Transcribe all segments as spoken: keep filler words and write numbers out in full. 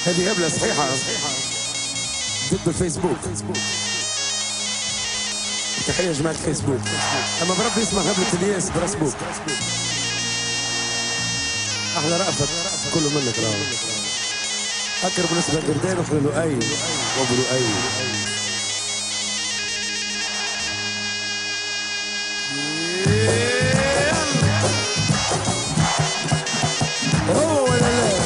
هذه هبلة صحيحة ضد الفيسبوك. تحية جماعة فيسبوك، أما بربي اسمها هبلة الياس براسبوك. أحلى رأفت كله منك راهو. أكرم نسبة قردان وأخلي له أي وأبو له أي. هو ولا لا؟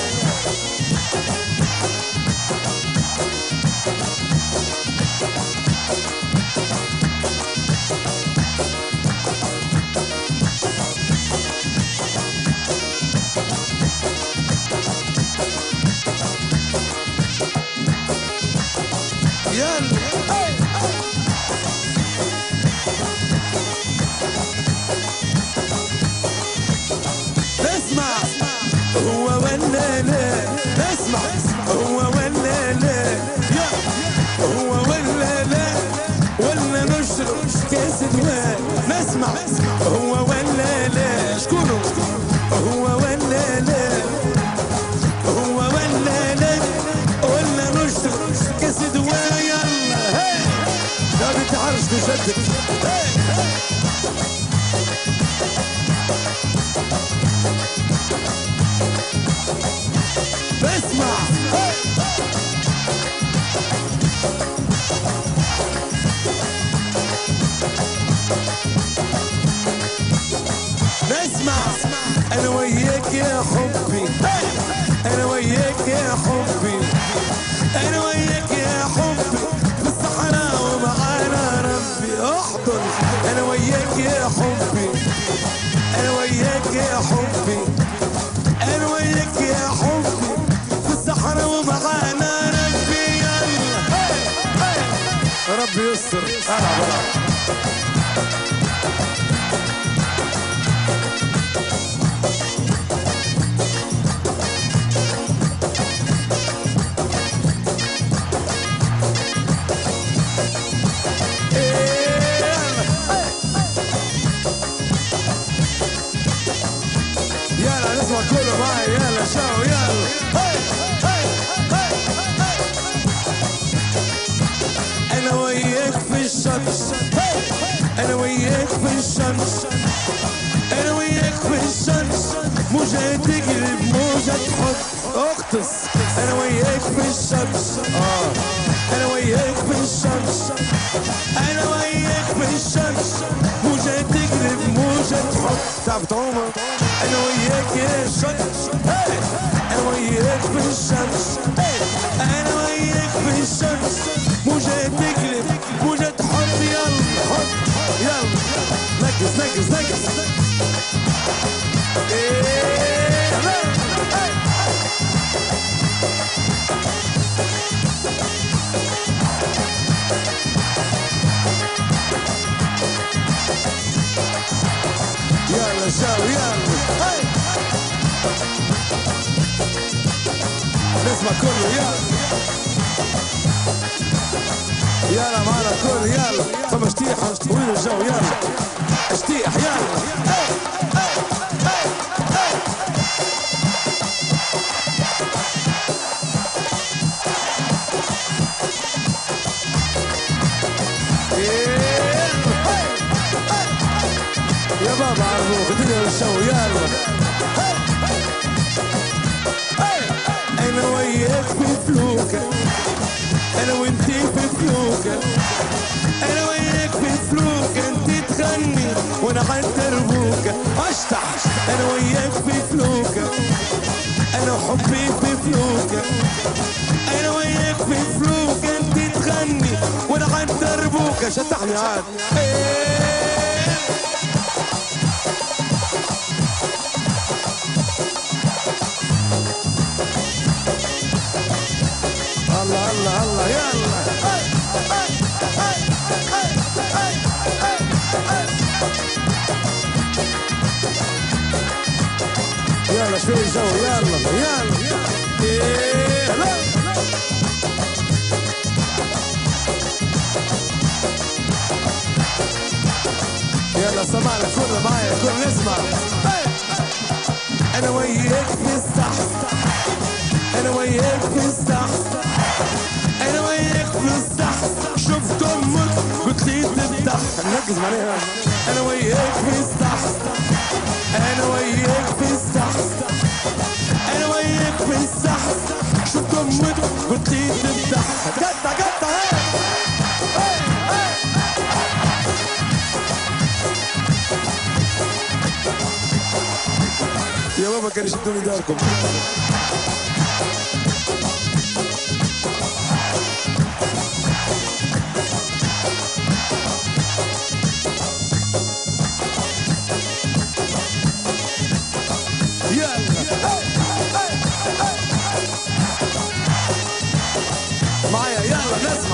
اسمع هو ولا لا، اسمع هو ولا لا، هو ولا لا، ولا نشرب كاس دواء. نسمع هو ولا لا، شكونه هو ولا لا، هو ولا لا، ولا نشرب كاس دواء. يلا هي لا بتعرش بجدك. اسمع اسمع انا وياك يا حبي، انا وياك يا حبي، انا وياك يا حبي في الصحراء ومعانا ربي احضن. انا وياك يا حبي، انا وياك يا حبي، انا وياك يا حبي في الصحراء ومعانا ربي. يلا ربي يستر. يلا نسمع كله معي، يلا شو يلا. انا وياك في الشمس، انا وياك في الشمس، انا وياك في الشمس، موجة تقلب موجة حب اغطس. انا وياك في الشمس، اه انا وياك في الشمس، انا وياك في الشمس، موجة تقلب موجة حب. تعرف تعوم؟ انا وياك يا شمس، انا وياك في الشمس، انا وياك في الشمس، موجة تقلب موجة حب. يلا حب يلا نقص نقص نقص. يلا شو يلا نسمع كله. يلا يلا معنا كل يلا فما اشتيح وين الجو. يلا اشتيح يلا يا بابا عرفوك الدنيا والشو. يلا انا وياك في فلوكة، انا وانتي في فلوكة، انا وياك في فلوكة، انتي تغني وانا عالتربوكة اشطح. انا وياك في فلوكة، انا وحبي في فلوكة، انا وياك في فلوكة، انتي تغني وانا عالتربوكة. شطحني عاد الله الله الله. يلا يلا شوي جو. يلا يلا إيه لا يلا سمعنا كله معايا كل نسمع. انا وياك في الصح، انا وياك في السح، انا وياك في السح، شفت امك قلت لي تفتح. نركز معايا. انا وياك في السح، انا وياك في السح، انا وياك في السح، شفت امك قلت لي تفتح. قطع قطع يا بابا كانوا يشدوني داركم. معايا يلا نسمع.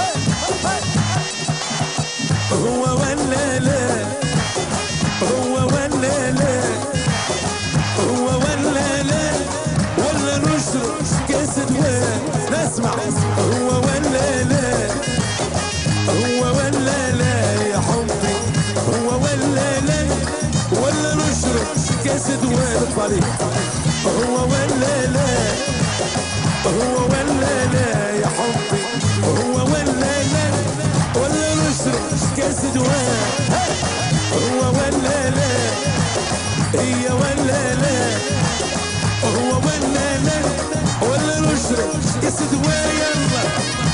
هو ولا لا، هو ولا لا، هو ولا لا، ولا نشرب كاس دواء. نسمع. هو ولا لا، هو ولا لا يا حبي، هو ولا لا، ولا نشرب كاس دواء. هو ولا لا، هو ولا لا يا حبي، هو ولا لا، ولا نشرب كاس دواء. هو ولا لا، هي ولا لا، هو ولا لا، ولا نشرب كاس دواء. يلا